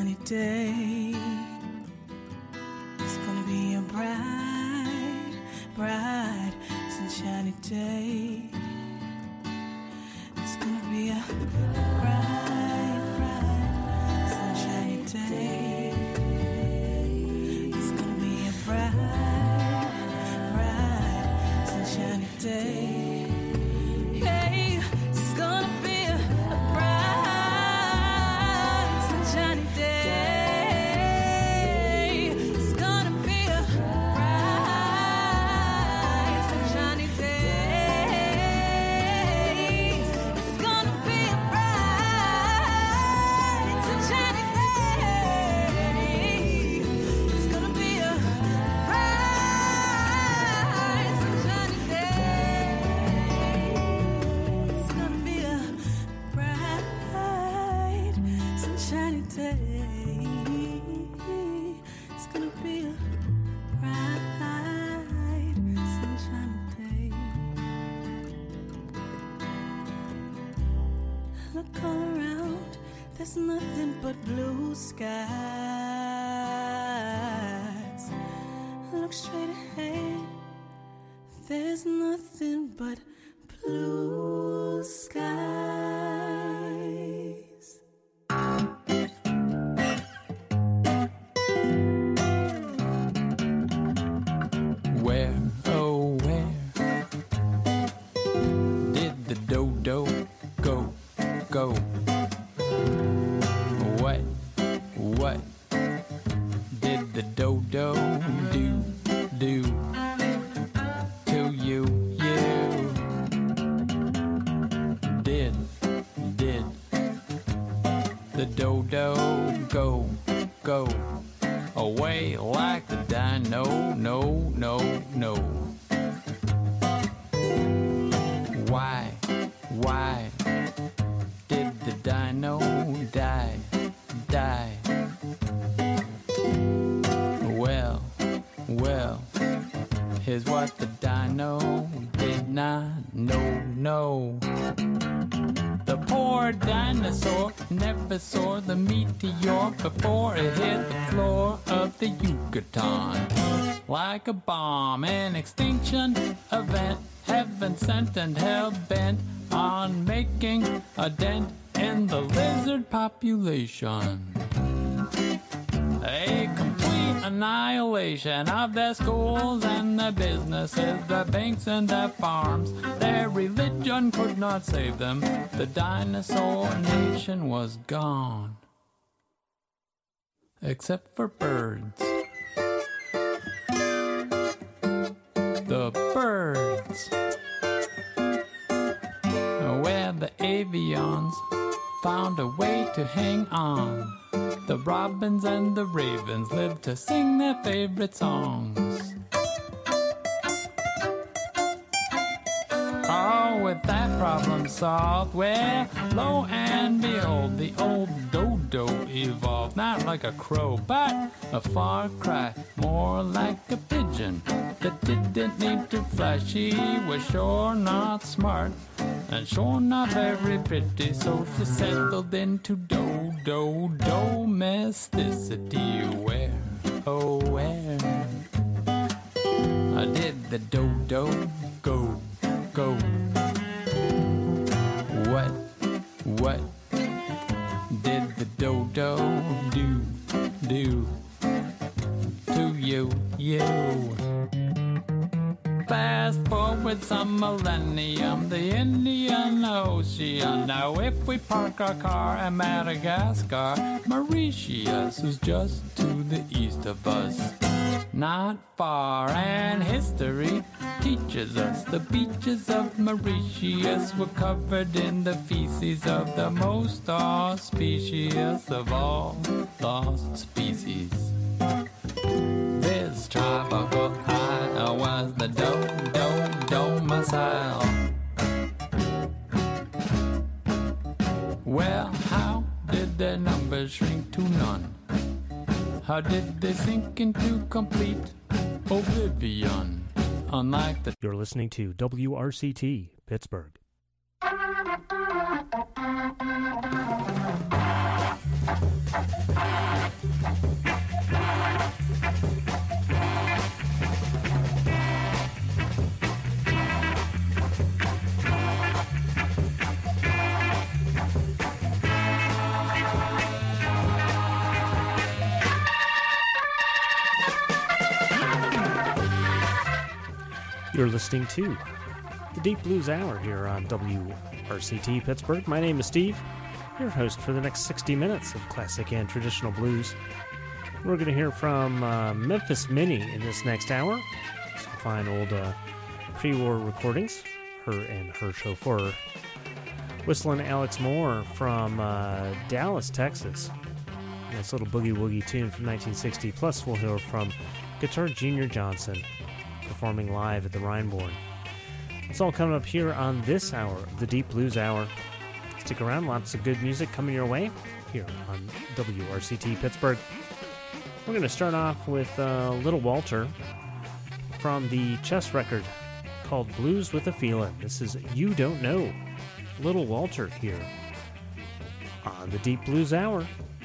sunshiny day. It's gonna be a bright, bright, sunshiny day. It's gonna be a bright, bright, sunshiny day. It's gonna be a bright, bright, sunshiny day. Hey, it's gonna be a bright, sunshiny day. It's gonna be a bright, sunshiny day. It's gonna be a bright, sunshiny day. It's gonna be a bright, sunshiny day. It's gonna be a bright, sunshiny day. It's gonna be a bright, sunshiny day. Look all around, there's nothing but blue skies. Look straight ahead, there's nothing but blue skies. Where, oh where did the dodo go, go? What did the dodo do, do to you, you? Did the dodo go, go away like the dino? No, no, no. Why did the dino die? Well, here's what the dino did not know. The poor dinosaur never saw the meteor before it hit the floor of the Yucatan. Like a bomb, an extinction event, heaven sent and hell bent on making a dent in the lizard population. A complete annihilation of their schools and their businesses, their banks and their farms. Their religion could not save them. The dinosaur nation was gone. Except for birds. The birds. Where the avians found a way to hang on. The robins and the ravens lived to sing their favorite songs. Oh, with that problem solved, well, lo and behold, the old dodo evolved. Not like a crow, but a far cry, more like a pigeon that didn't need to fly. She was sure not smart and sure not very pretty, so she settled into dodo domesticity. Where, oh where did the dodo go, go? What did the dodo do to you, you? Fast forward some millennium, the Indian Ocean. Now if we park our car at Madagascar, Mauritius is just to the east of us. Not far, and history teaches us the beaches of Mauritius were covered in the feces of the most auspicious of all lost species. This tropical isle was the domicile. Well, how did their numbers shrink to none? How did they sink into complete oblivion? Unlike the... You're listening to WRCT, Pittsburgh. You're listening to the Deep Blues Hour here on WRCT Pittsburgh. My name is Steve, your host for the next 60 minutes of classic and traditional blues. We're going to hear from Memphis Minnie in this next hour. Some fine old pre-war recordings, her and her chauffeur. Whistling Alex Moore from Dallas, Texas. Nice little boogie-woogie tune from 1960. Plus, we'll hear from Guitar Junior Johnson performing live at the Rhineborn. It's all coming up here on this hour of the Deep Blues Hour. Stick around, lots of good music coming your way here on WRCT Pittsburgh. We're going to start off with Little Walter from the Chess record called Blues with a Feelin'. This is You Don't Know. Little Walter here on the Deep Blues Hour.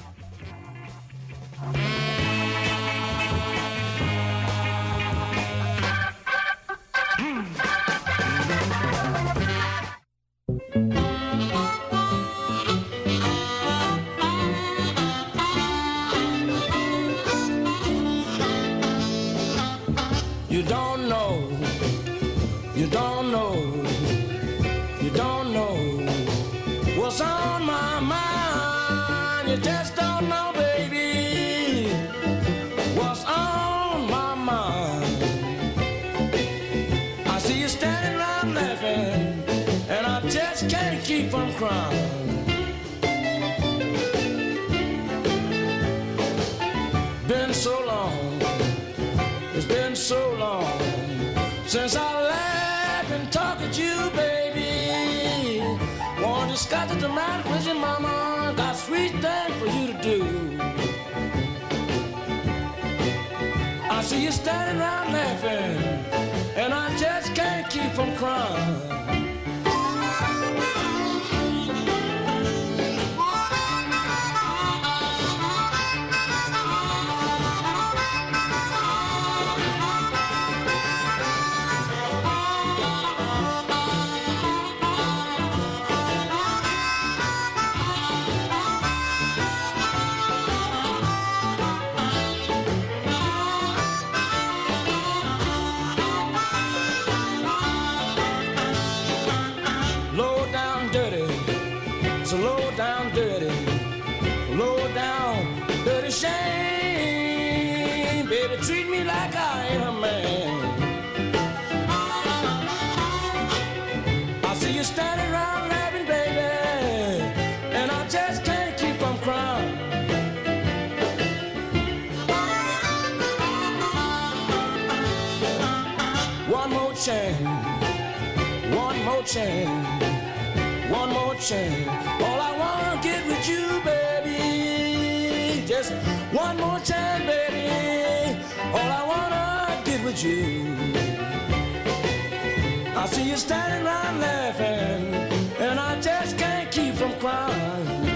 You don't know, you don't know, you don't know what's on my mind. You just don't know, baby, what's on my mind. I see you standing around laughing, and I just can't keep from crying. Been so long, it's been so long since I laughed and talked with you, baby. Want to discuss it tonight with your mama. Got sweet things for you to do. I see you standing around laughing, and I just can't keep from crying. Shame, baby, treat me like I ain't a man. I see you standing around laughing, baby, and I just can't keep from crying. One more chance, one more chance, one more chance. All I wanna get with you, baby, just one more chance, baby. All I wanna get with you. I see you standing around laughing, and I just can't keep from crying.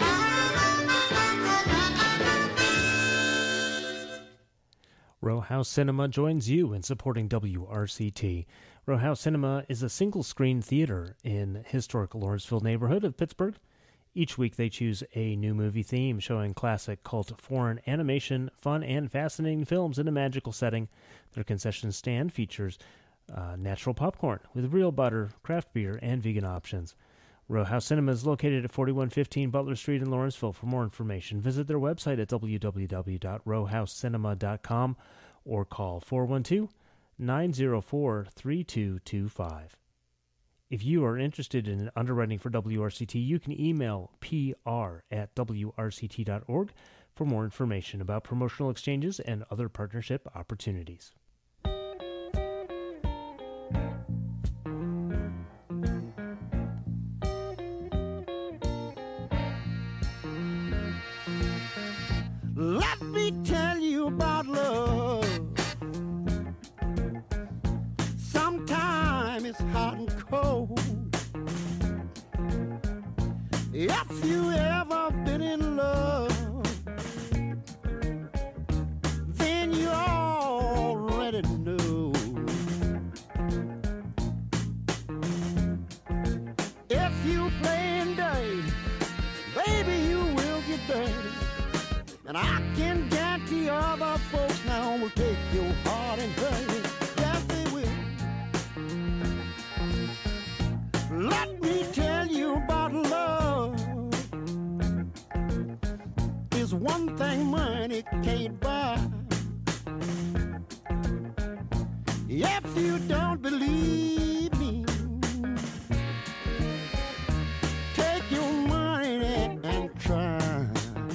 Row House Cinema joins you in supporting WRCT. Row House Cinema is a single-screen theater in historic Lawrenceville neighborhood of Pittsburgh. Each week they choose a new movie theme showing classic, cult, foreign, animation, fun, and fascinating films in a magical setting. Their concession stand features natural popcorn with real butter, craft beer, and vegan options. Row House Cinema is located at 4115 Butler Street in Lawrenceville. For more information, visit their website at www.rowhousecinema.com or call 412-904-3225. If you are interested in underwriting for WRCT, you can email pr@wrct.org for more information about promotional exchanges and other partnership opportunities. Let me tell you about love. Sometimes it's hot and cold. If you ever been in love, then you already know. If you playing dirty, baby, you will get dirty. And I can guarantee other folks now will take your heart and hurt it. Yes, they will. Let me tell you about love. Is one thing money can't buy. If you don't believe me, take your money and try.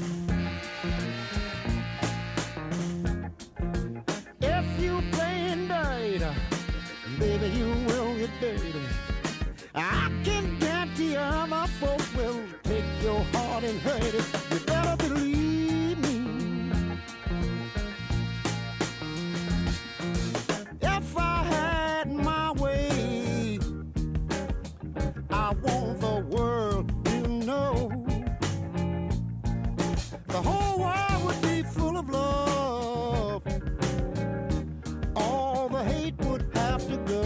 If you playing dirty, baby, you will get dirty. I can guarantee other folks will take your heart and hurt it. You better believe me. If I had my way, I want the world to know. The whole world would be full of love. All the hate would have to go.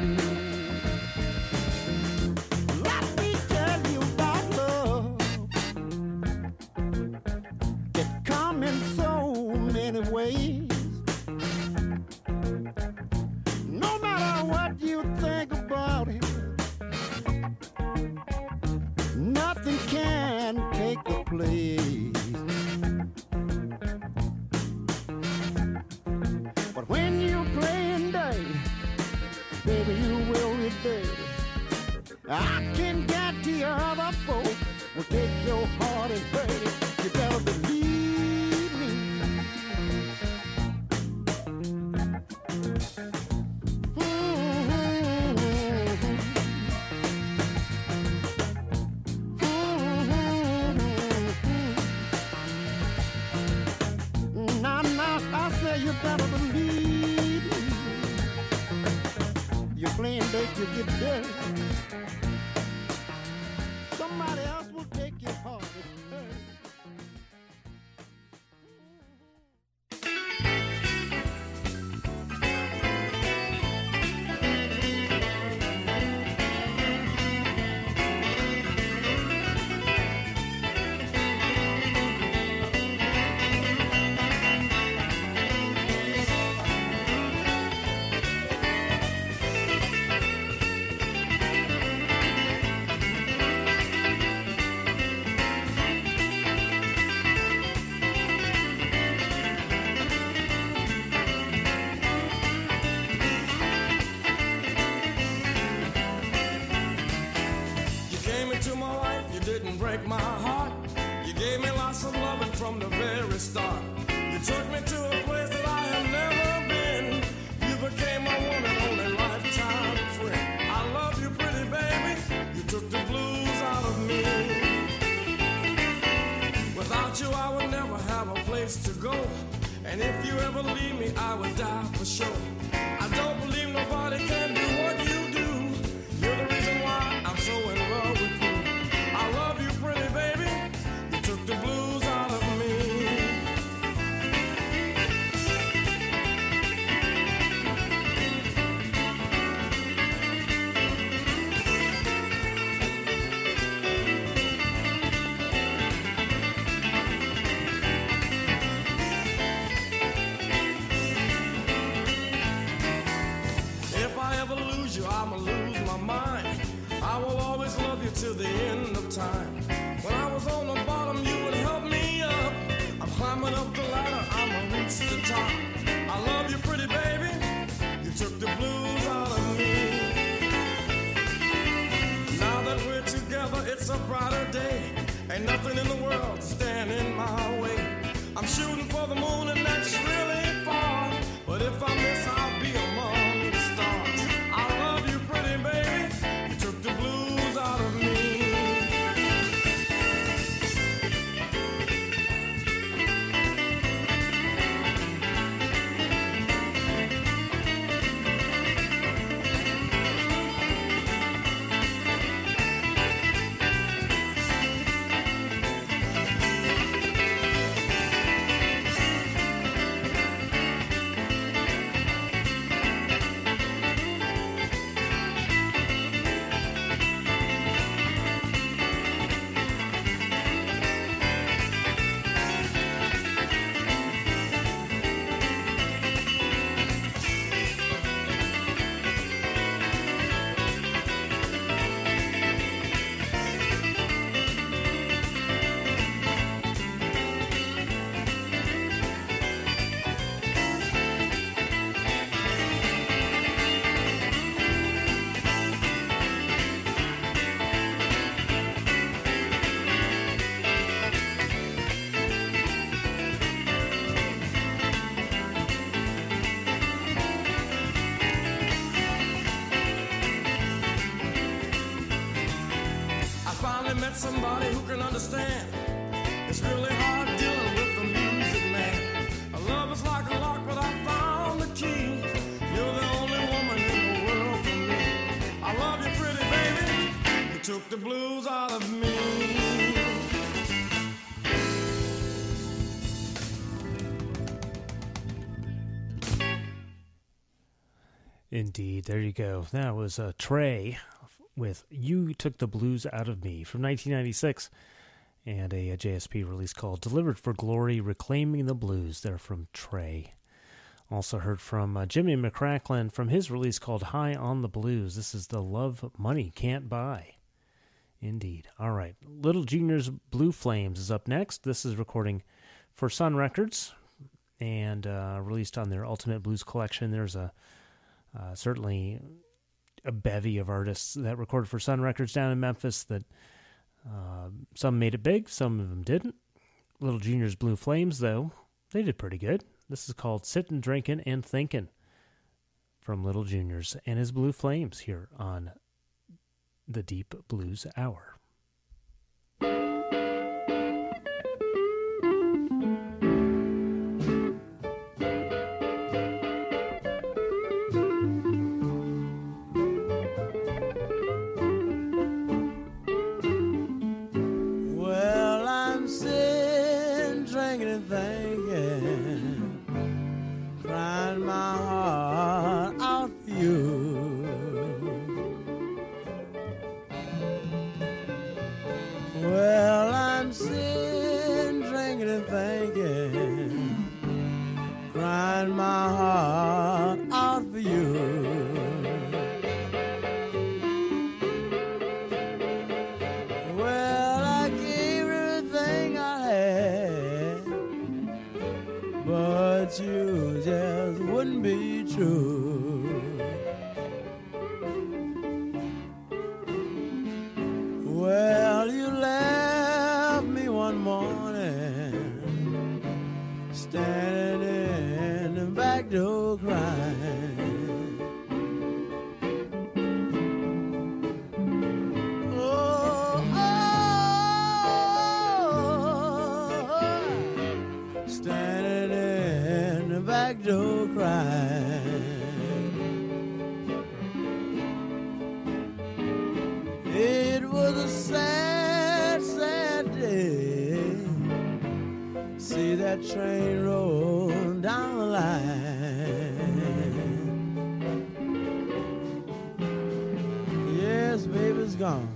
Ways. No matter what you think about it, nothing can take the place. But when you playing dirty, baby, you will get dirty. I can guarantee other folks will take your heart and hurt it. You better believe. You better believe me. You're playing dirty, you get dirty. Somebody else will take your heart and hurt it. Indeed. There you go. That was Trey with You Took the Blues Out of Me from 1996, and a JSP release called Delivered for Glory, Reclaiming the Blues. They're from Trey. Also heard from Jimmy McCracklin from his release called High on the Blues. This is The Love Money Can't Buy. Indeed. All right. Little Junior's Blue Flames is up next. This is recording for Sun Records and released on their Ultimate Blues collection. There's certainly a bevy of artists that recorded for Sun Records down in Memphis that some made it big, some of them didn't. Little Junior's Blue Flames, though, they did pretty good. This is called Sittin', Drinkin' and Thinkin' from Little Juniors and his Blue Flames here on the Deep Blues Hour. Train roll down the line. Yes, baby's gone.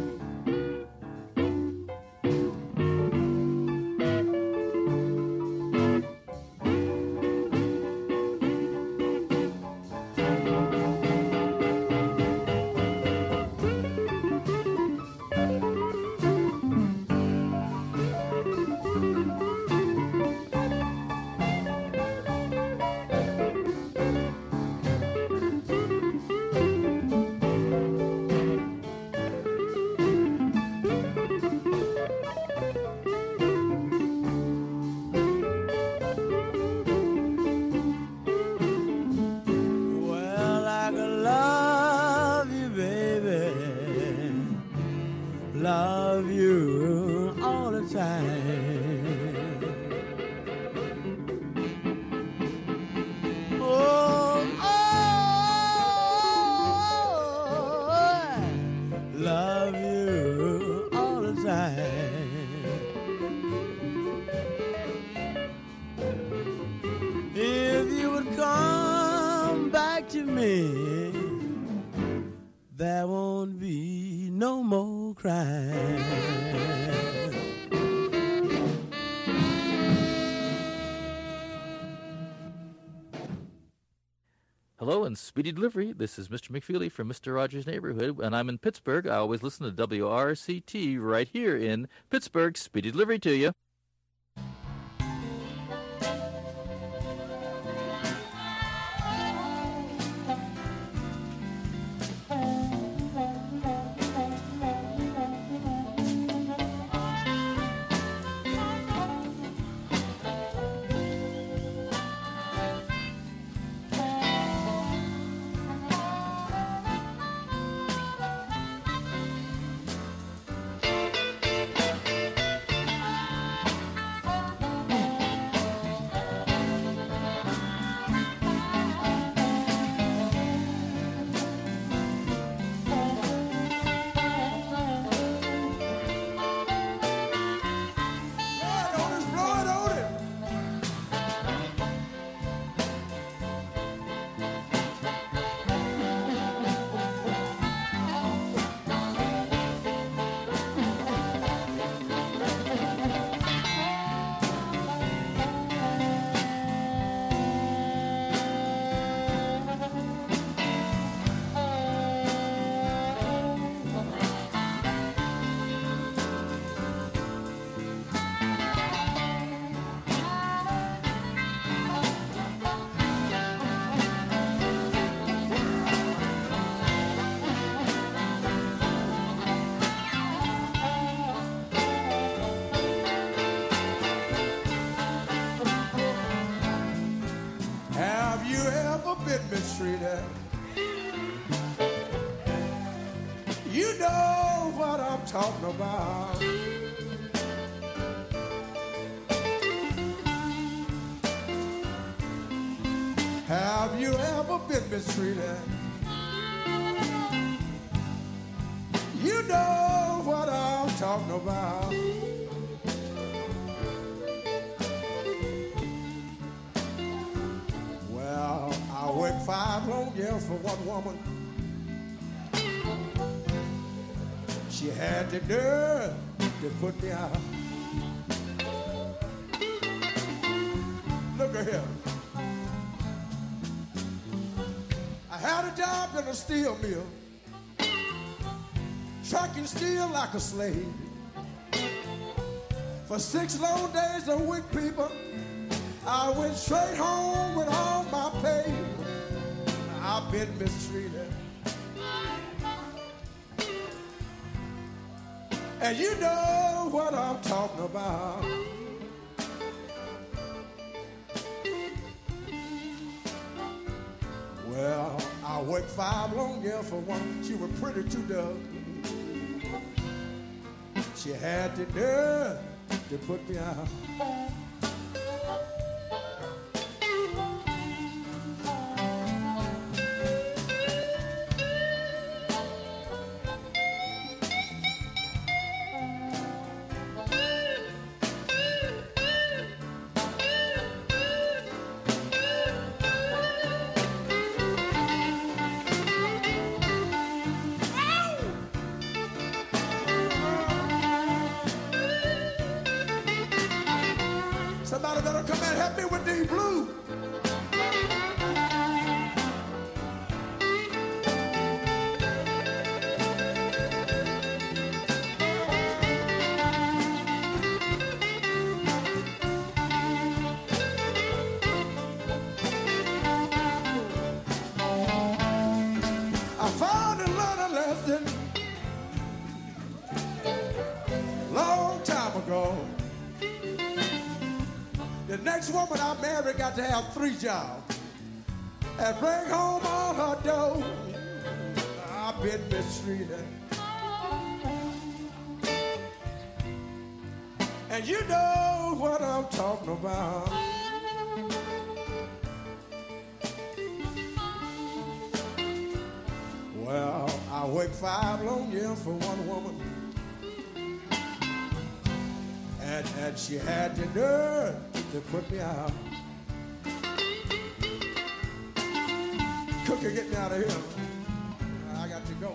Hello and speedy delivery. This is Mr. McFeely from Mr. Rogers' Neighborhood, and I'm in Pittsburgh. I always listen to WRCT right here in Pittsburgh. Speedy delivery to you. mistreated. You know what I'm talking about. Have you ever been mistreated? You know what I'm talking about. Well, I worked 5 long years for one woman. She had the nerve to put me out. Look at here. I had a job in a steel mill, trucking steel like a slave. For 6 long days a week, people, I went straight home with all my pay. I've been mistreated. And you know what I'm talking about. Well, I worked 5 long years for one. She was pretty too, dog. She had the nerve to put me out. Somebody better come and help me with these blues. I found and learned a lesson long time ago. The next woman I married got to have 3 jobs and bring home all her dough. I've been mistreated. And you know what I'm talking about. Well, I worked 5 long years for one woman. And she had the nerve to put me out. Cookie, get me out of here. I got to go.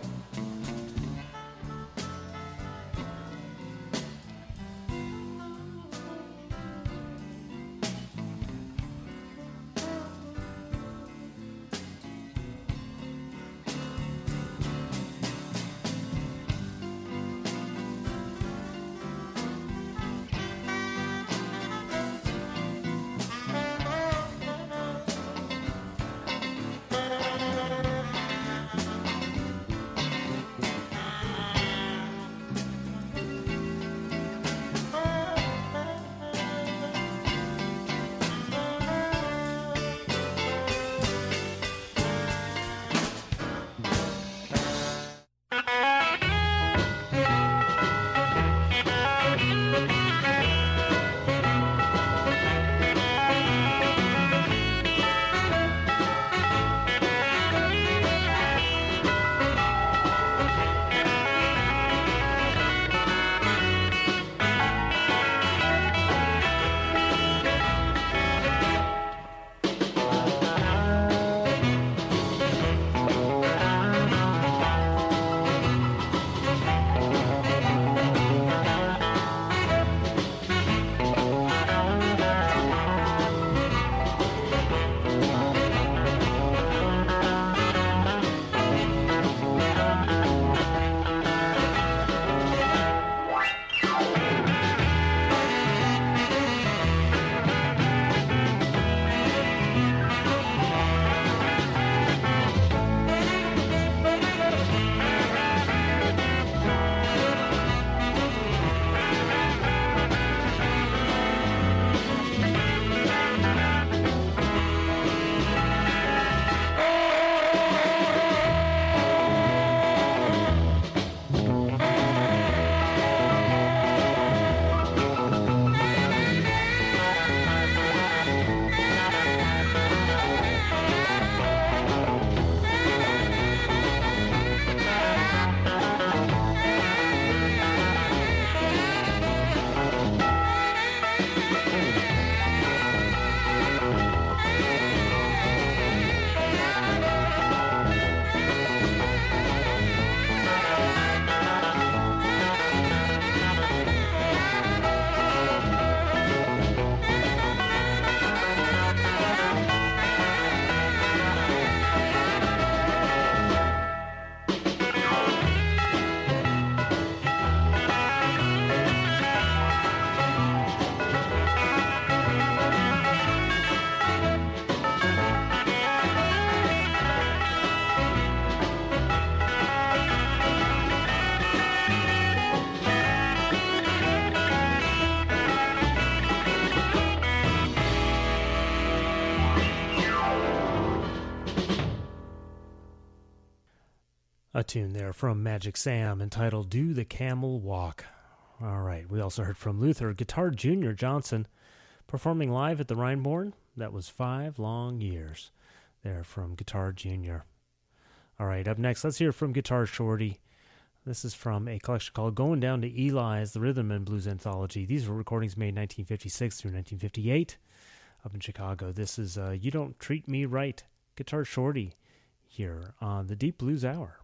A tune there from Magic Sam entitled Do the Camel Walk. All right, we also heard from Luther Guitar Jr. Johnson performing live at the Rhineborn. That was 5 long years there from Guitar Jr. All right, up next, let's hear from Guitar Shorty. This is from a collection called Going Down to Eli's, the Rhythm and Blues Anthology. These were recordings made 1956 through 1958 up in Chicago. This is You Don't Treat Me Right, Guitar Shorty, here on the Deep Blues Hour.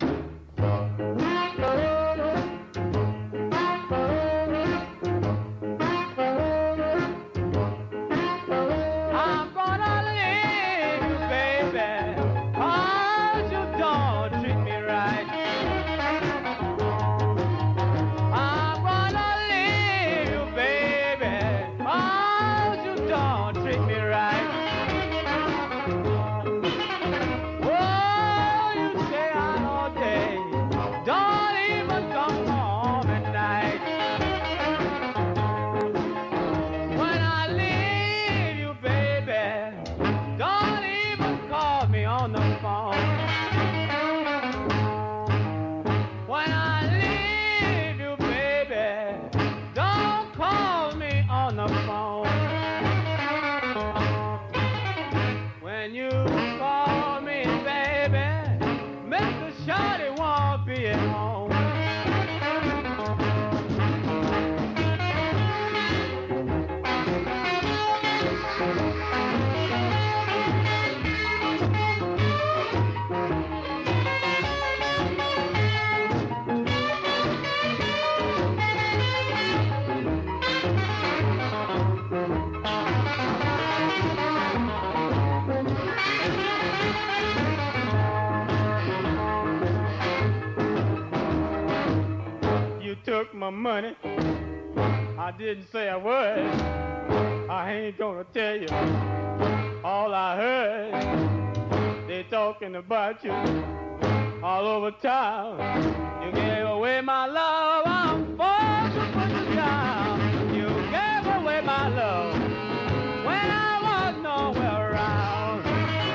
Took my money, I didn't say a word. I ain't gonna tell you all I heard. They talking about you all over town. You gave away my love, I'm forced to put you down. You gave away my love when I was nowhere around.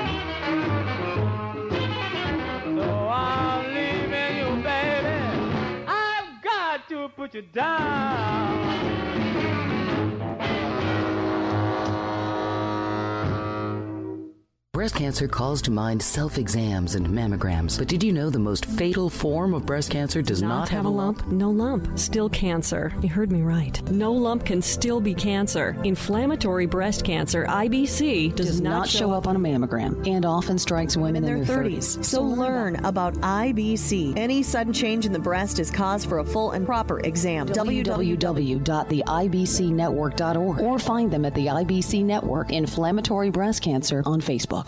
So I'm leaving you, baby. To put you down. Breast cancer calls to mind self-exams and mammograms. But did you know the most fatal form of breast cancer does not have a lump? No lump. Still cancer. You heard me right. No lump can still be cancer. Inflammatory breast cancer, IBC, does not show up on a mammogram and often strikes women in their 30s. So learn about IBC. Any sudden change in the breast is cause for a full and proper exam. www.theibcnetwork.org or find them at the IBC Network Inflammatory Breast Cancer on Facebook.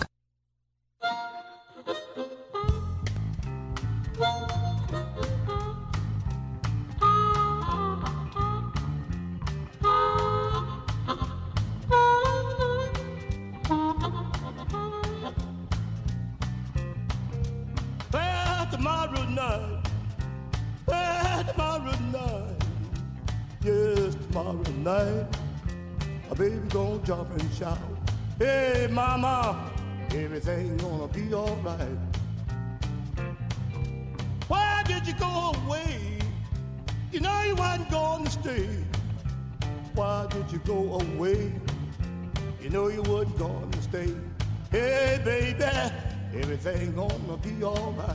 Yes, tomorrow night, my baby gonna jump and shout. Hey, mama, everything gonna be all right. Why did you go away? You know you wasn't going to stay. Why did you go away? You know you wasn't going to stay. Hey, baby, everything gonna be all right.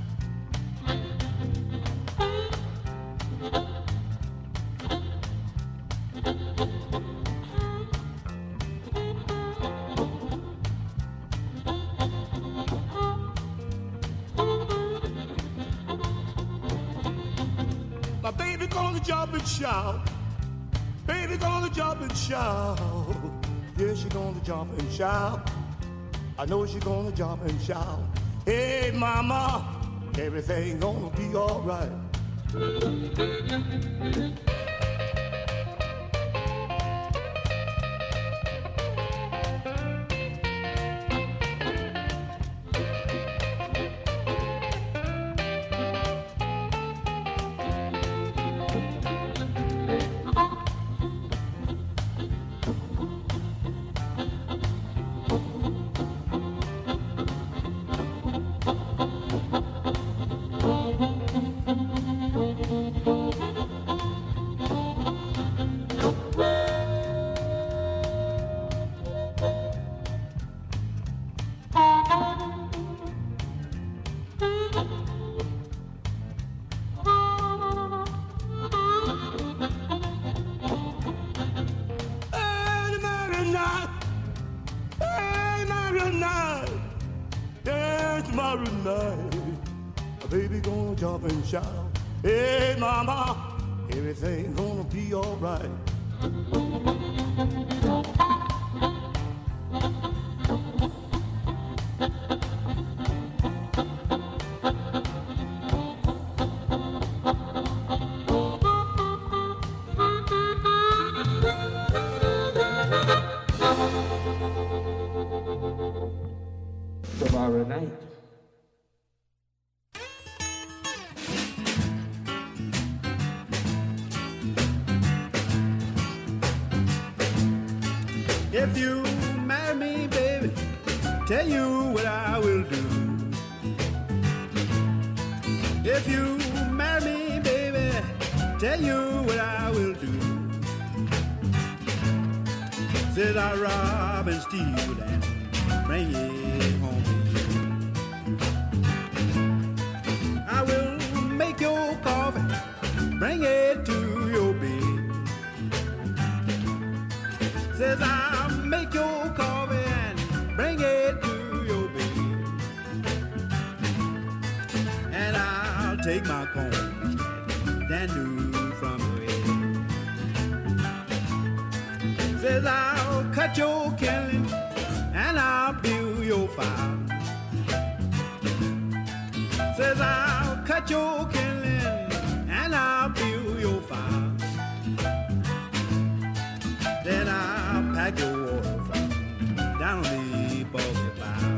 My baby gonna jump and shout. Baby gonna jump and shout. Yeah, she gonna jump and shout. I know she gonna jump and shout. Hey, mama, everything gonna be all right. tomorrow night, baby gonna jump and shout, hey mama, everything gonna be alright. Tomorrow night. If you marry me, baby, tell you what I will do. If you marry me, baby, tell you what I will do. Said I rob and steal and bring it home to you. I will make your coffee, bring it to your bed. Says I'll make your coffee and bring it to your bed. And I'll take my comb and do from your head. Says I'll cut your kindling and I'll build your fire. Says I'll cut your kindling and I'll build your fire. Then I'll pack your water from down the bogey bow.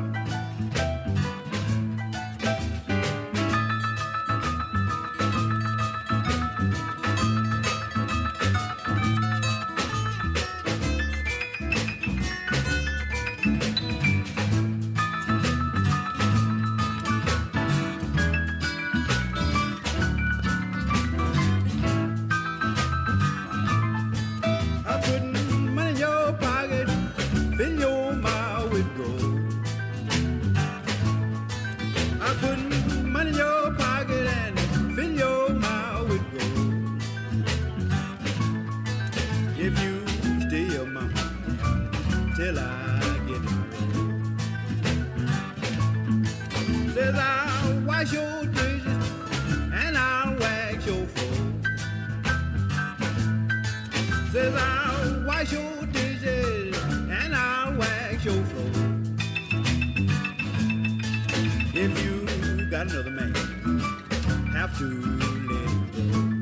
Another man have to let it go.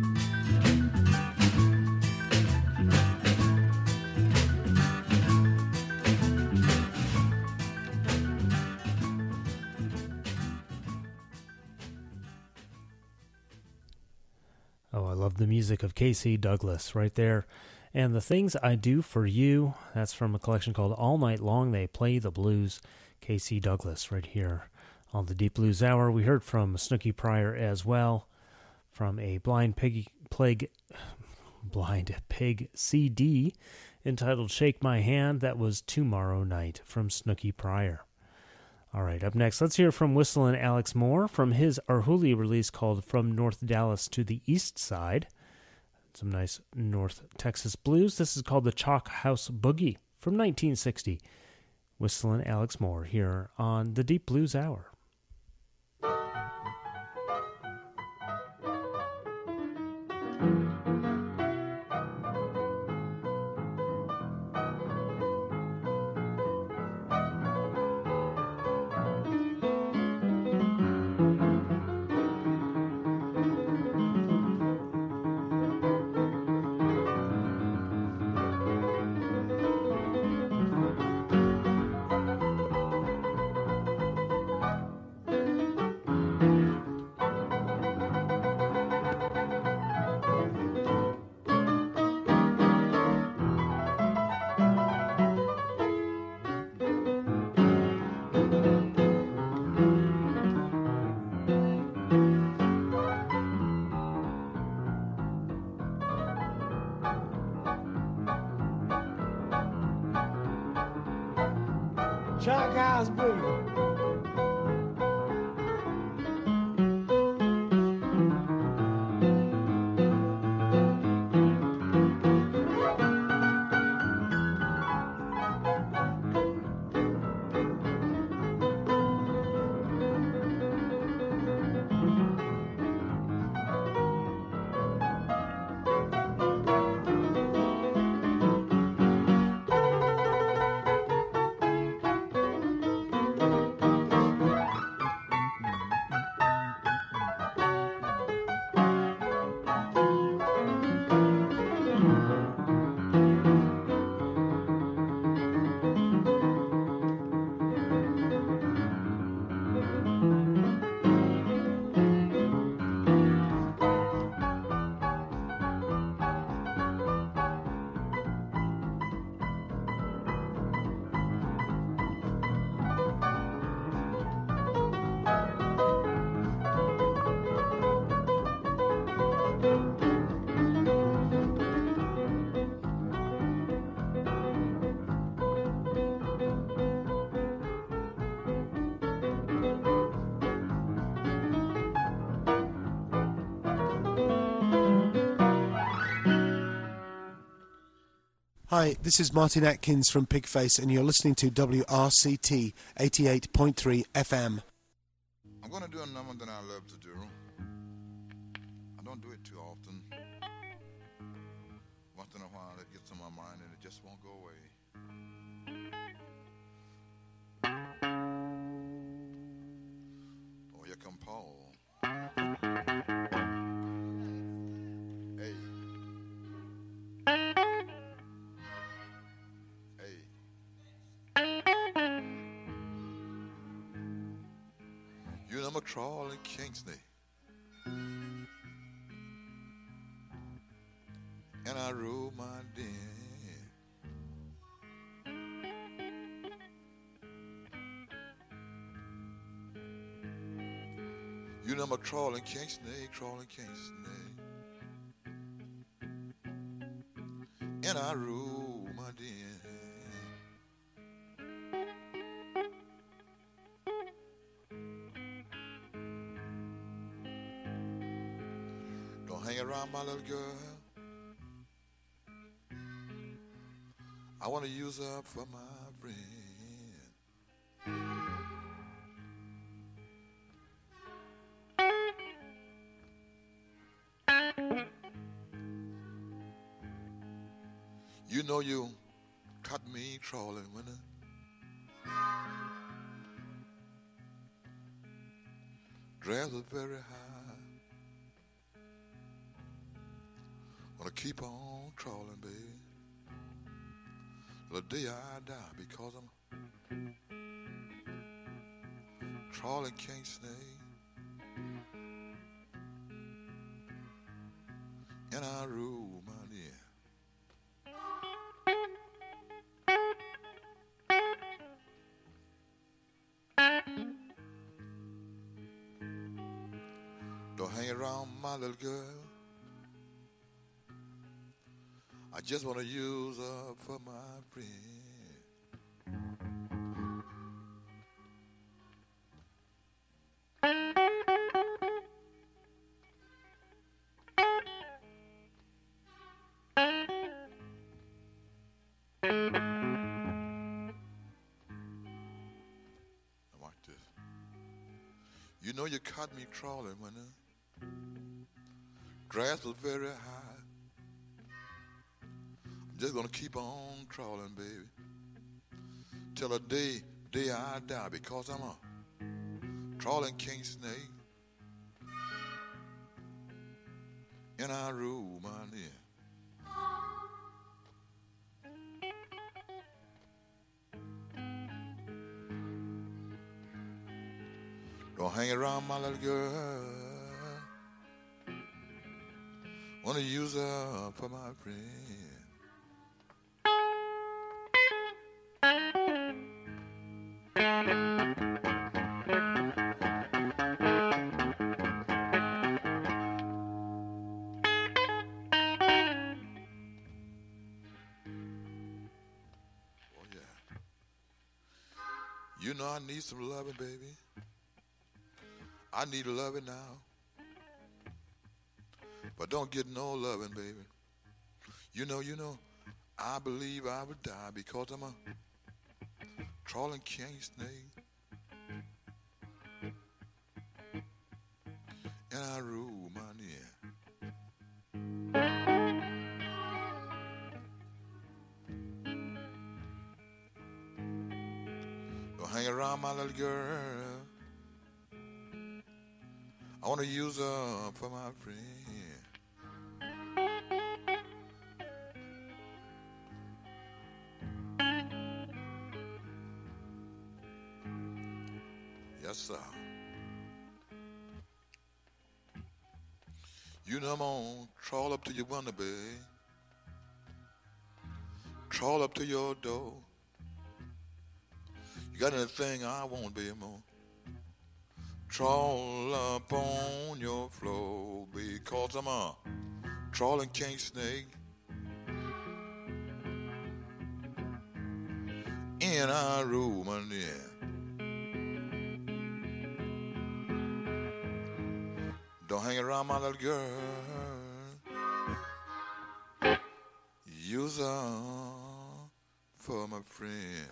Oh, I love the music of K.C. Douglas right there. And The Things I Do For You, that's from a collection called All Night Long They Play the Blues. K.C. Douglas right here on the Deep Blues Hour. We heard from Snooky Pryor as well, from a Blind Pig CD entitled Shake My Hand. That was Tomorrow Night from Snooky Pryor. All right, up next, let's hear from Whistlin' Alex Moore from his Arhoolie release called From North Dallas to the East Side. Some nice North Texas blues. This is called the Chalk House Boogie from 1960. Whistlin' Alex Moore here on the Deep Blues Hour. Chalk House Boogie. Hi, this is Martin Atkins from Pigface, and you're listening to WRCT 88.3 FM. I'm going to do a number that I love to do. I don't do it too often. Once in a while it gets on my mind and it just won't go away. Oh, here come Paul. Hey. You know I'm a crawling Kingsley, and I rule my den. You know I'm a crawling Kingsley, and I rule my den. Hang around my little girl. I want to use her for my friend. You know you caught me trawling when grass was very high. Gonna keep on trawling, baby, the day I die, because I'm trawling can't snake, and I rule my dear. Don't hang around my little girl. I just want to use her for my friend. Now watch this. You know you caught me trawling when the grass was very high. Just gonna keep on trawling, baby, till the day I die, because I'm a trawling king snake, and I rule my near. Don't hang around my little girl. Wanna use her for my friend. You know I need some loving, baby. I need loving now. But don't get no loving, baby. You know, I believe I would die because I'm a trawling king snake. And I rule my near. Don't hang around my little girl. I want to use her for my friend. Yes, sir. You know I'm gonna crawl up to your window, babe. Crawl up to your door. You got anything I want, baby, more? Crawl up on your floor, because I'm a trawling king snake. And I rule my near. Don't hang around my little girl. Use her for my friend.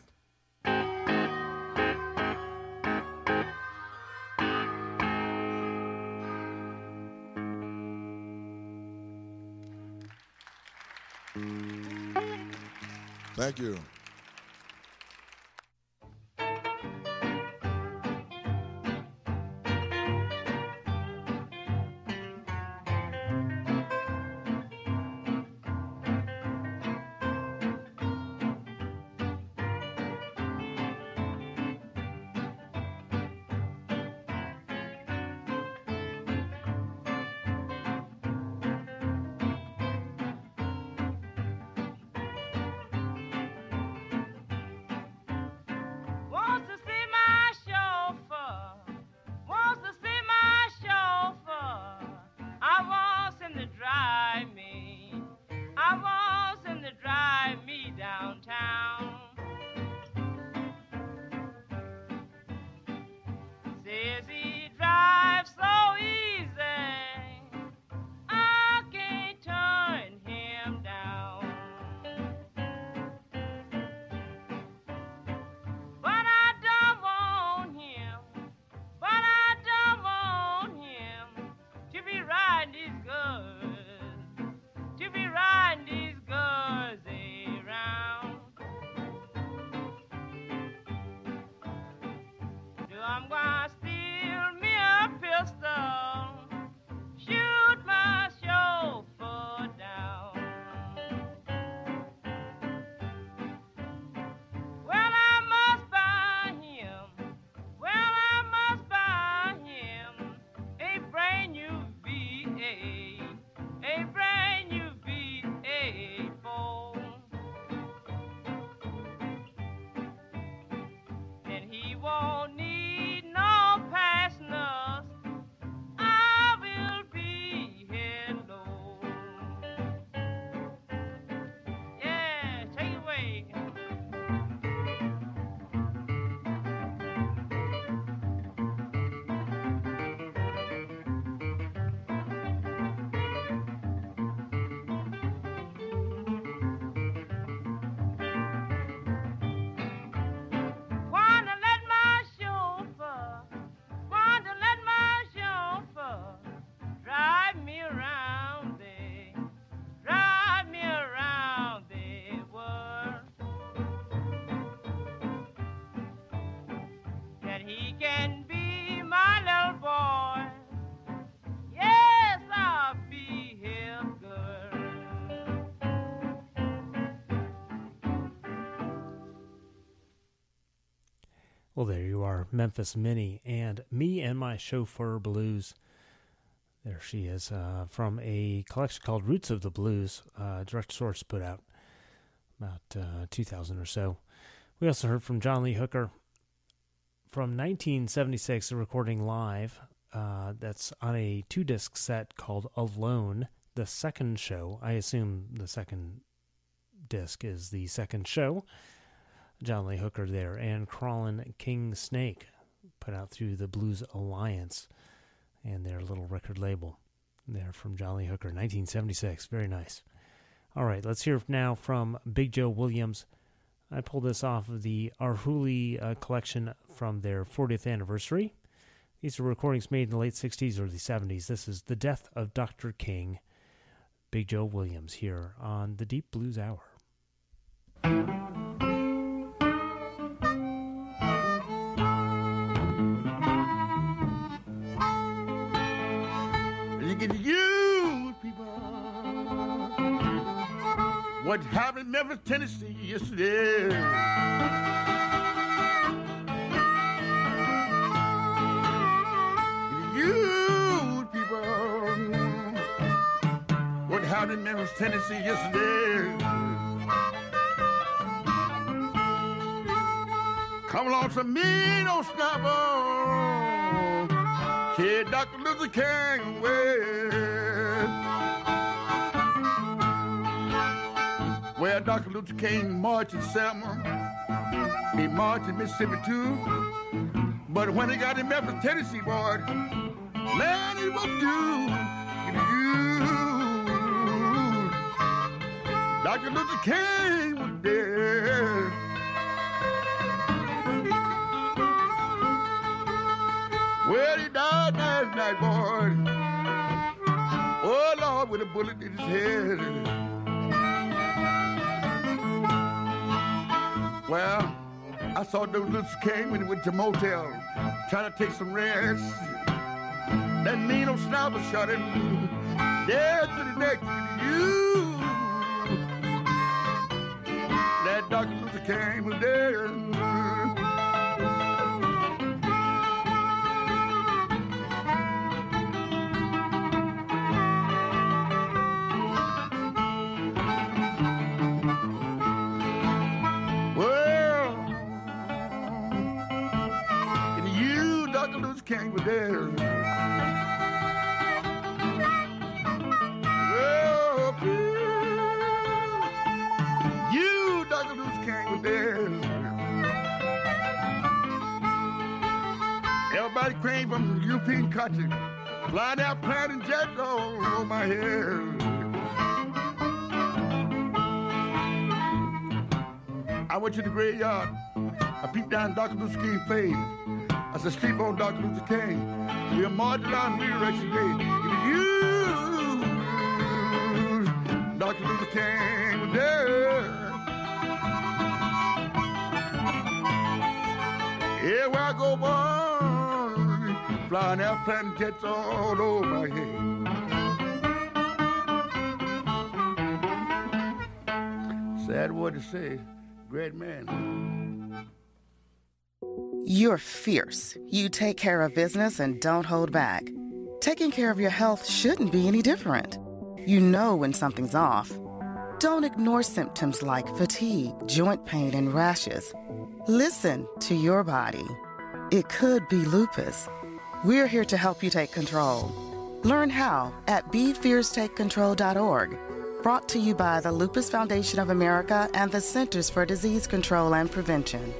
Thank you. Well, there you are, Memphis Minnie and Me and My Chauffeur Blues. There she is, from a collection called Roots of the Blues, Direct Source put out about 2000 or so. We also heard from John Lee Hooker from 1976, a recording live that's on a 2-disc set called Alone, the second show. I assume the second disc is the second show. John Lee Hooker there, and Crawlin' King Snake, put out through the Blues Alliance and their little record label. There from John Lee Hooker, 1976. Very nice. All right, let's hear now from Big Joe Williams. I pulled this off of the Arhoolie collection from their 40th anniversary. These are recordings made in the late 60s, early 70s. This is The Death of Dr. King. Big Joe Williams here on the Deep Blues Hour. Look at you, people. What happened in Memphis, Tennessee yesterday? You, people. What happened in Memphis, Tennessee yesterday? Come along to me, don't stop on. Kid Dr. Luther King way. Where Dr. Luther King marched in Selma, he marched in Mississippi too. But when he got in Memphis, Tennessee, boy, man, he won't do. Dr. Luther King dead. Well, he died last night, boy. Oh, Lord, with a bullet in his head. Well, I saw those Luther King when he went to motel, trying to take some rest. That mean old sniper shot him dead to the neck. You, that Dr. Luther King was dead. King was there. Oh, you, Dr. Luther King was there. Everybody came from the European country, flying out planting jets all over my hair. I went to the graveyard. I peeped down Dr. Luther King's face. I said, sleep on Dr. Luther King. We're marching on Resurrection Day. You, Dr. Luther King was there. Everywhere I go, boy, flying out planting jets all over my head. Sad word to say, great man. You're fierce. You take care of business and don't hold back. Taking care of your health shouldn't be any different. You know when something's off. Don't ignore symptoms like fatigue, joint pain, and rashes. Listen to your body. It could be lupus. We're here to help you take control. Learn how at BeFierceTakeControl.org. Brought to you by the Lupus Foundation of America and the Centers for Disease Control and Prevention.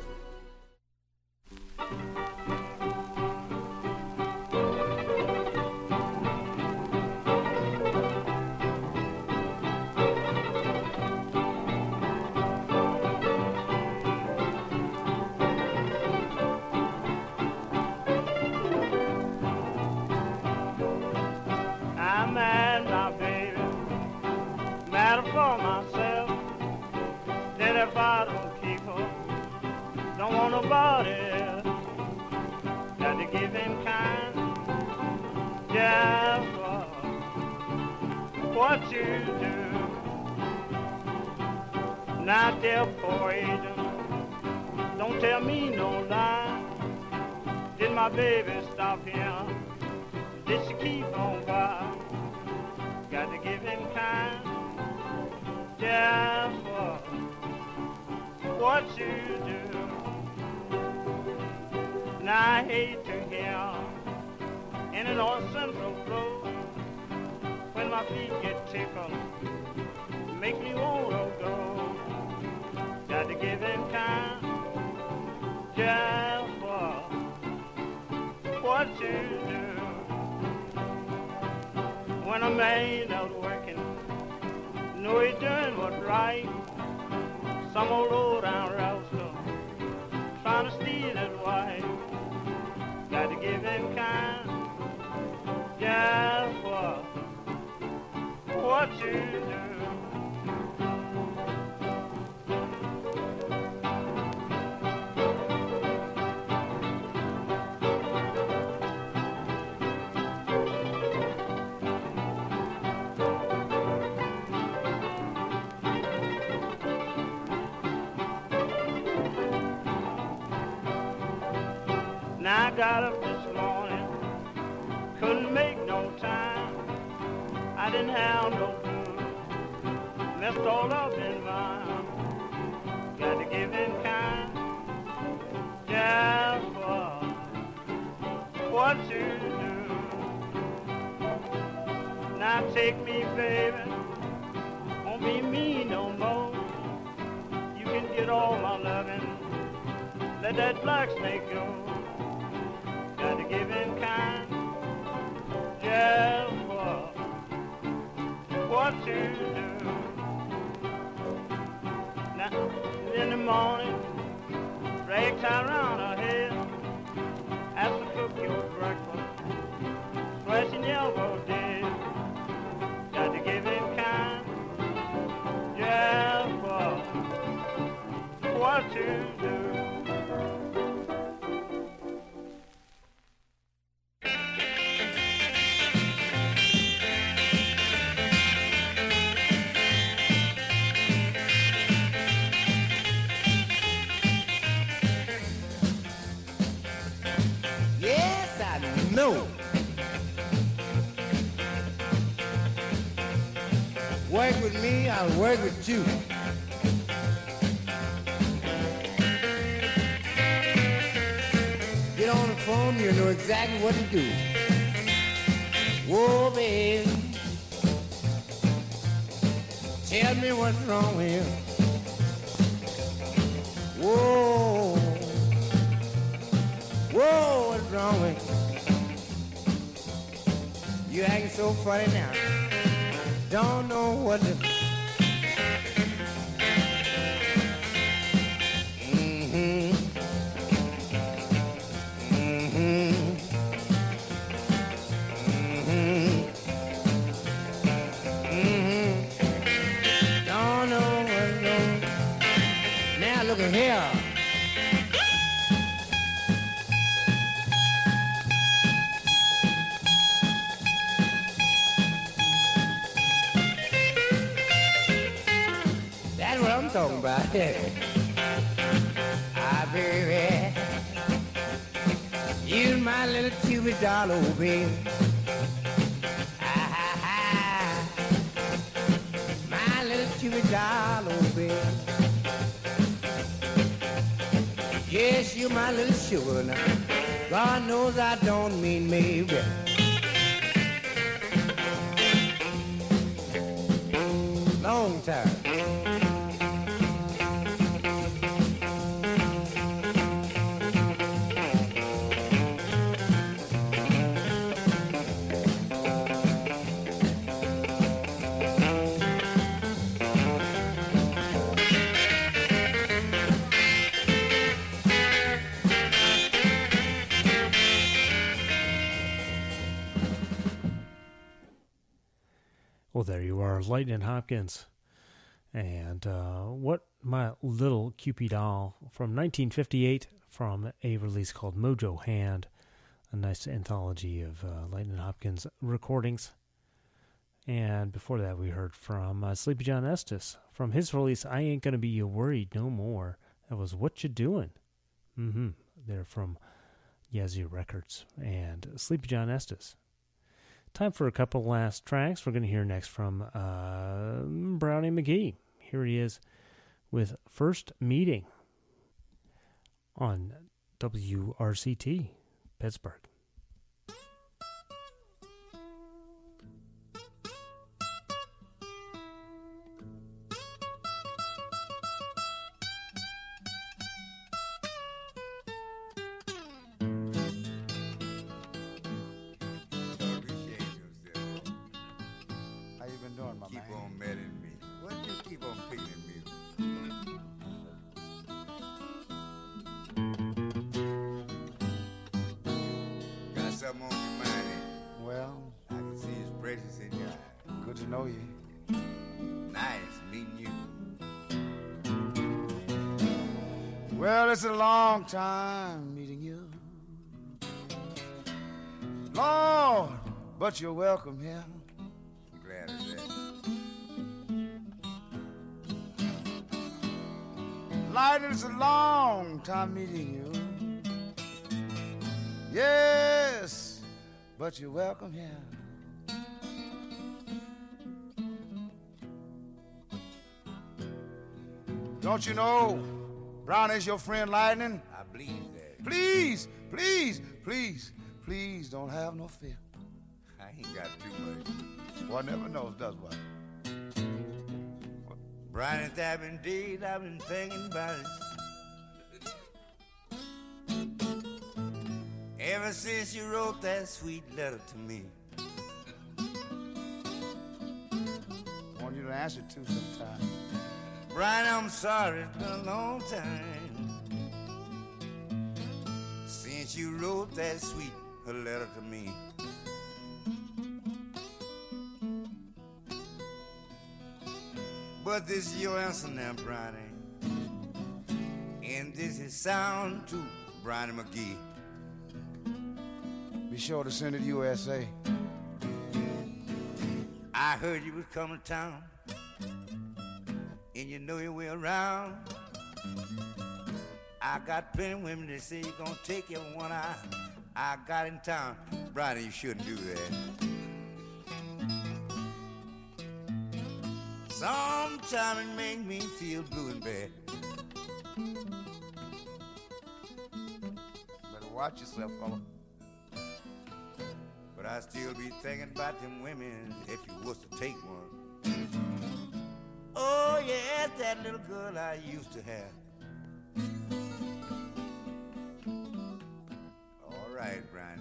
I got up this morning, couldn't make no time. I didn't have no food, messed all up in mine. Got to give in kind, just for what you do. Now take me, baby, won't be me no more. You can get all my loving, let that black snake go. Got to give in kind, just for what you do. morning, drag tie around her head, has to cook your breakfast, splashing elbow dead. Got to give him kind, yeah, for what you do. No. Work with me, I'll work with you. Get on the phone, you know exactly what to do. Whoa, baby. Tell me what's wrong with you. Whoa. Whoa, what's wrong with you? You acting so funny now. Don't know what to... Mm-hmm. Mm-hmm. Mm-hmm. Mm-hmm. Don't know what's wrong. Now look at here. I'm talking about. Ah, baby, you're my little Cupid doll, oh, baby. Ah, my little Cupid doll, oh, baby. Yes, you're my little sugar now. God knows I don't mean maybe. Long time. Well, there you are, Lightning Hopkins. And What My Little Cupid Doll from 1958 from a release called Mojo Hand, a nice anthology of Lightning Hopkins recordings. And before that, we heard from Sleepy John Estes from his release, I Ain't Gonna Be Worried No More. That was What You Doin'. They're from Yazoo Records and Sleepy John Estes. Time for a couple last tracks. We're going to hear next from Brownie McGhee. Here he is with First Meeting on WRCT, Pittsburgh. It's a long time meeting you, Lord, but you're welcome here. I'm glad of that. Light, it's a long time meeting you. Yes, but you're welcome here. Don't you know Brown is your friend Lightning? I believe that. Please, please, please, please don't have no fear. I ain't got too much. One never knows, does what? Brian, it's happened indeed. I've been thinking about it. Ever since you wrote that sweet letter to me. I want you to answer to sometime. Brian, I'm sorry, it's been a long time since you wrote that sweet letter to me. But this is your answer now, Brownie, and this is sound to Brownie McGee. Be sure to send it USA. I heard you was coming to town, and you know your way around. I got plenty of women that say you're gonna take your one eye. I got in town. Brownie, you shouldn't do that. Sometimes it makes me feel blue and bad. Better watch yourself, fella. But I still be thinking about them women if you was to take one. Oh, yeah, that little girl I used to have. All right, Brownie.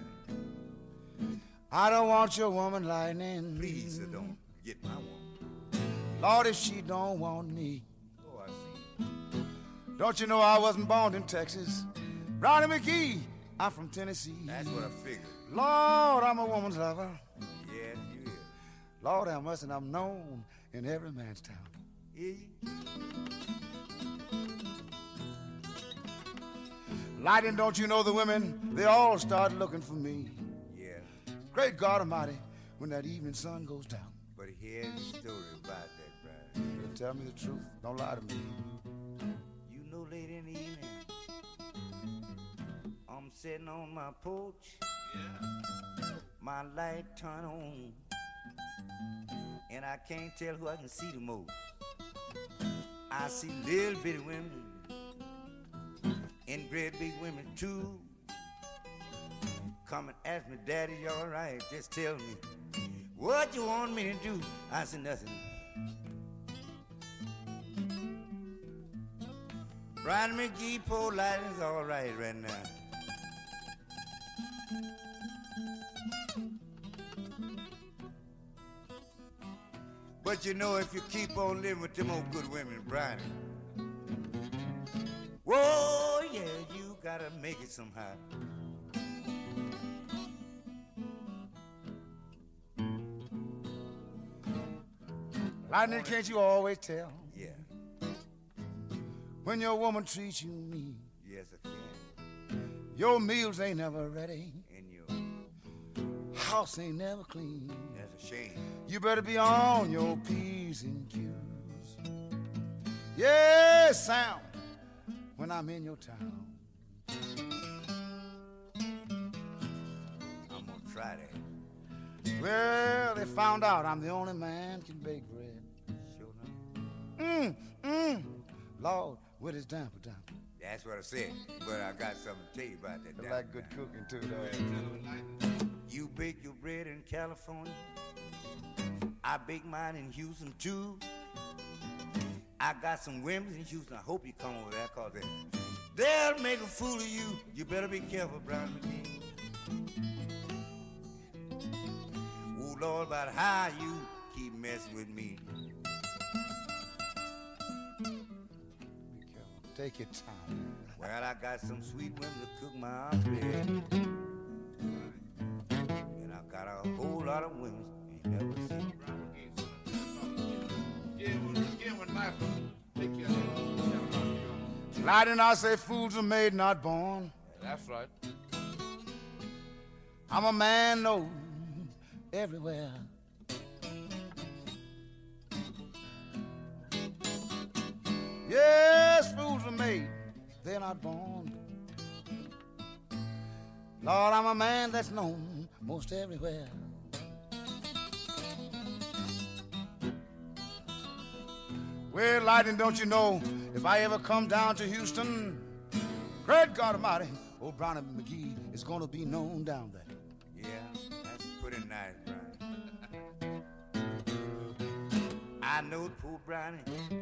I don't want your woman lightning. Please, sir, don't get my woman. Lord, if she don't want me. Oh, I see. Don't you know I wasn't born in Texas? Brownie McGee, I'm from Tennessee. That's what I figured. Lord, I'm a woman's lover. Yes, you is. Lord, how much and I'm known in every man's town. Yeah. Lightning, don't you know the women? They all start looking for me. Yeah. Great God Almighty, when that evening sun goes down. But here's the story about that, Brownie. Tell me the truth. Don't lie to me. You know, late in the evening, I'm sitting on my porch. Yeah. My light turn on, and I can't tell who I can see the most. I see little bitty women and great big women too. Come and ask me, Daddy, you all right? Just tell me what you want me to do. I said nothing. Brian McGee, poor lighting's all right now. But you know, if you keep on living with them old good women, Brian, whoa, yeah, you gotta make it somehow. Lightning, can't you always tell? Yeah. When your woman treats you mean. Yes, I can. Your meals ain't never ready. And your house ain't never clean. That's a shame. You better be on your P's and Q's. Yes, sound when I'm in your town. I'm gonna try that. Well, they found out I'm the only man can bake bread. Sure enough. Lord, what is damper? That's what I said. But I got something to tell you about that. I like good cooking too, though. You bake your bread in California. I bake mine in Houston too. I got some women in Houston. I hope you come over there, cause they'll make a fool of you. You better be careful, Brian McGee. Oh Lord, about how you keep messing with me. Be careful. Take your time. Well, I got some sweet women to cook my bread. And I got a whole lot of women you ain't never seen. Lightning, I say fools are made, not born. Yeah, that's right. I'm a man known everywhere. Yes, fools are made, they're not born. Lord, I'm a man that's known most everywhere. Well, Lightning, don't you know, if I ever come down to Houston, great God Almighty, old Brownie McGee is gonna be known down there. Yeah, that's pretty nice, Brownie. I know poor Brownie.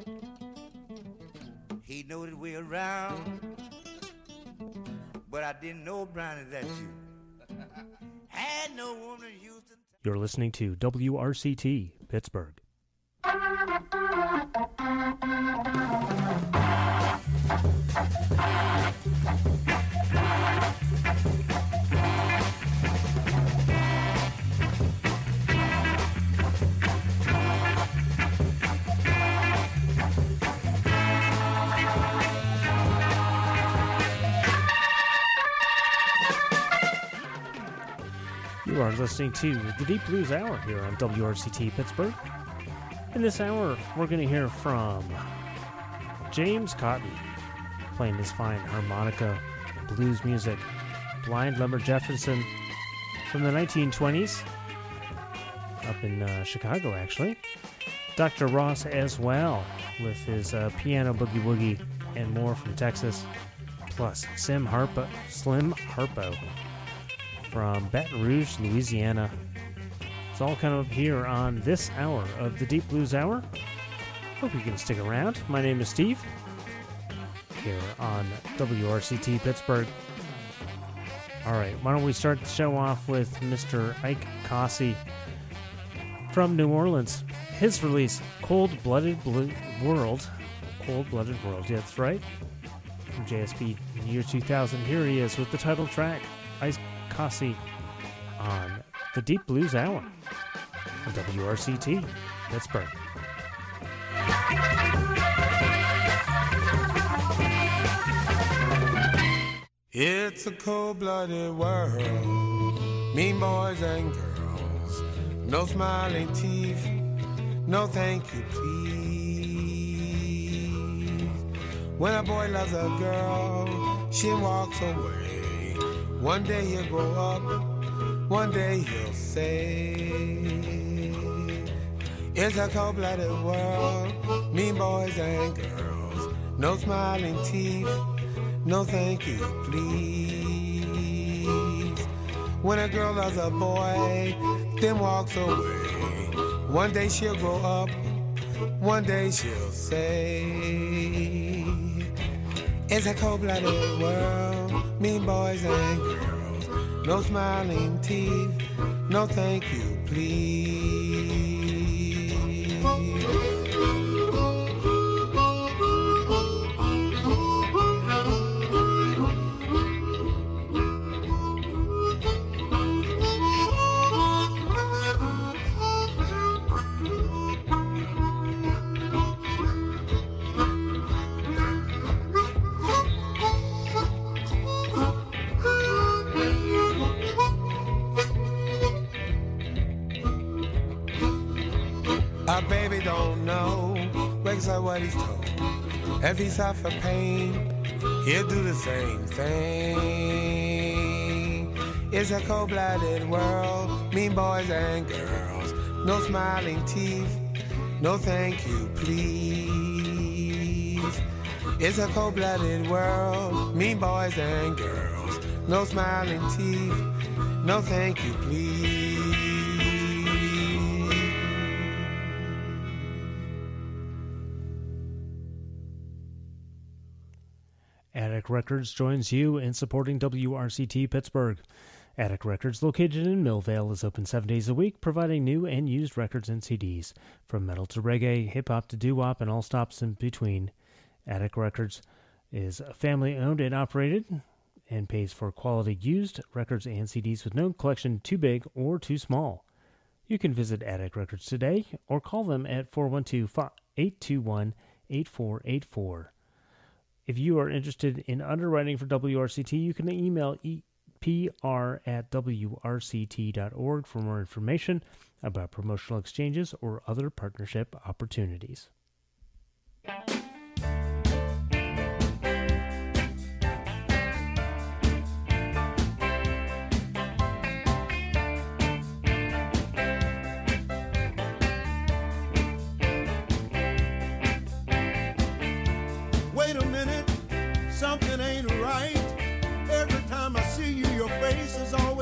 He know his way around, but I didn't know, Brownie, that you had no woman in Houston. You're listening to WRCT, Pittsburgh. You are listening to the Deep Blues Hour here on WRCT Pittsburgh. In this hour, we're going to hear from James Cotton, playing his fine harmonica blues music. Blind Lemmer Jefferson from the 1920s, up in Chicago, actually. Dr. Ross as well, with his piano boogie woogie and more from Texas. Plus, Slim Harpo from Baton Rouge, Louisiana. It's all coming up here on this hour of the Deep Blues Hour. Hope you can stick around. My name is Steve, here on WRCT Pittsburgh. All right, why don't we start the show off with Mr. Ike Cossey from New Orleans. His release, Cold-Blooded World. Cold-Blooded World, yeah, that's right. From JSP in the year 2000. Here he is with the title track, Ike Cossey, on the Deep Blues Hour on WRCT Pittsburgh. It's a cold-blooded world, mean boys and girls, no smiling teeth, no thank you please. When a boy loves a girl, she walks away. One day he'll grow up, one day he'll say, it's a cold-blooded world, mean boys and girls, no smiling teeth, no thank you, please. When a girl loves a boy, then walks away, one day she'll grow up, one day she'll say, it's a cold-blooded world, mean boys and girls, no smiling teeth, no thank you, please. Our baby don't know, wakes up what he's told. If he suffer pain, he'll do the same thing. It's a cold-blooded world, mean boys and girls, no smiling teeth, no thank you, please. It's a cold-blooded world, mean boys and girls, no smiling teeth, no thank you, please. Attic Records joins you in supporting WRCT Pittsburgh. Attic Records, located in Millvale, is open 7 days a week, providing new and used records and CDs. From metal to reggae, hip-hop to doo-wop, and all stops in between. Attic Records is family-owned and operated and pays for quality used records and CDs with no collection too big or too small. You can visit Attic Records today or call them at 412-821-8484. If you are interested in underwriting for WRCT, you can email pr@wrct.org for more information about promotional exchanges or other partnership opportunities. Wait a minute, something ain't right. Every time I see you, your face is always